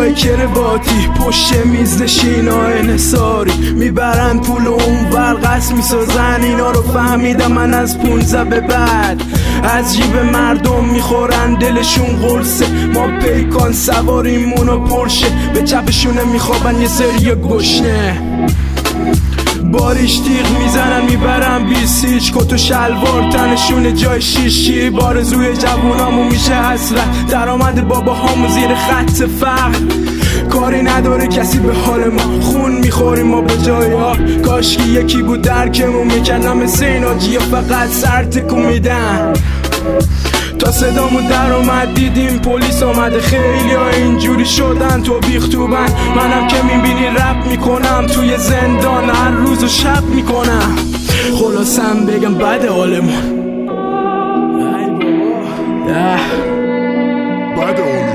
های کرواتی پشت میز نشینا انحصاری میبرن پول اون ورقص میسازن. اینا رو فهمیدم من از 15 به بعد. از جیب مردم میخورن دلشون قرصه. ما پیکان سواریمون و پرشه به چپشونه میخوابن یه سری گشنه. باریش تیغ میزنن میبرن بیسیج کت و شلوار تنشون جای شیشی. بارزوی جوونامون میشه حسرت. درآمد باباهامون زیر خط فقر. کاری نداره کسی به حال ما. خون میخوریم ما به جای ها. کاشکی یکی بود درکمون میکنم مثل اینا جیا فقط سر تکون میدن. تا صدامون در اومد دیدیم پلیس آمده. خیلی ها اینجوری شدن تو بیختوبن. منم که میبینی رپ میکنم توی زندان هر روز و شب میکنم. خلاصم بگم بده حالمون. بده حالمون.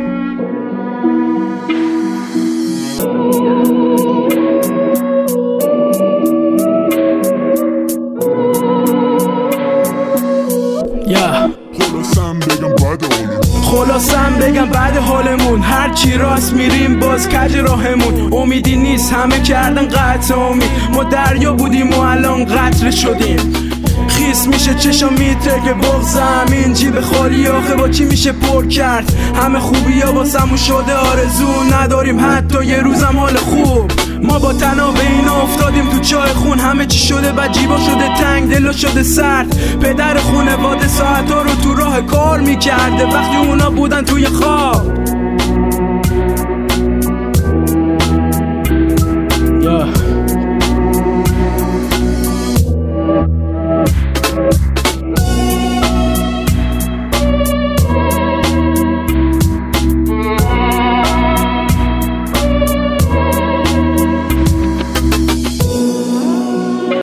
خلاصم بگم بعد حالمون. هر چی راست میریم باز کج راهمون. امیدی نیست همه کردن قطع امید. ما دریا بودیم و الان قطره شدیم. خیس میشه چشا میترکه بغض همین جیب خالی آخه با چی میشه پر کرد. همه خوبی ها واسمون شده آرزو نداریم حتی یه روزم حال خوب. ما با تنها به اینا افتادیم تو چای خون. همه چی شده و جیبا شده تنگ دلا شده سرد. پدر خونواده ساعتا رو تو راه کار میکرده وقتی اونا بودن توی خواب.